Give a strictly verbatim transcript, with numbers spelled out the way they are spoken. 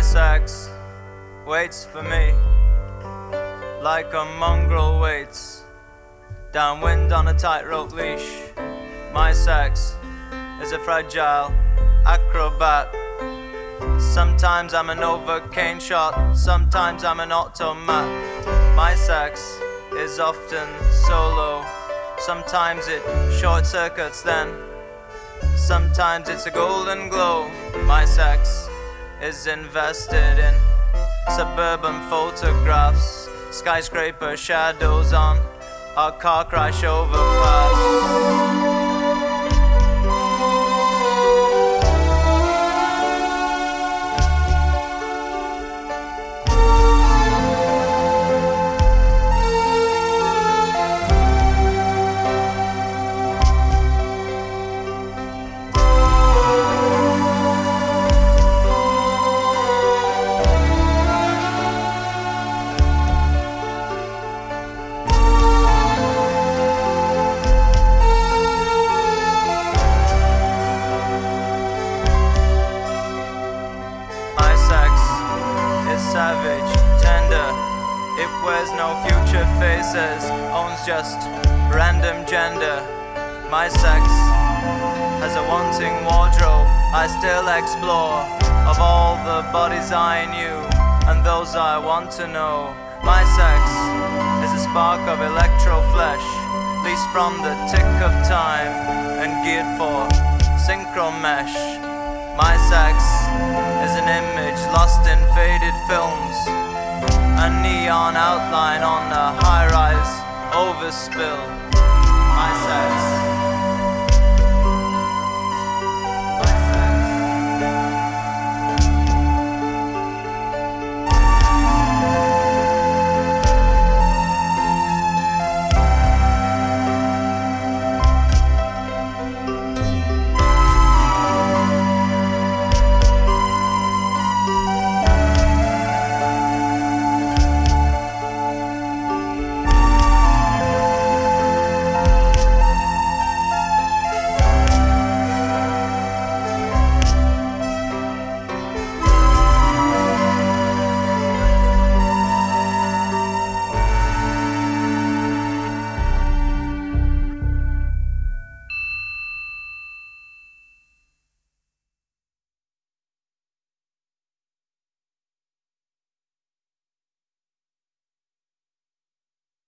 sex waits for me like a mongrel waits downwind on a tightrope leash. My sex is a fragile acrobat. Sometimes I'm a Novocaine shot, sometimes I'm an automat. My sex is often solo, sometimes it short circuits then, sometimes it's a golden glow. My sex is invested in suburban photographs, skyscraper shadows on our car crash overpass. Savage, tender, it wears no future faces, owns just random gender. My sex has a wanting wardrobe I still explore, of all the bodies I knew and those I want to know. My sex is a spark of electro flesh, leased from the tick of time and geared for synchro mesh. My sex is an image lost in faded films, a neon outline on a high-rise overspill. My sex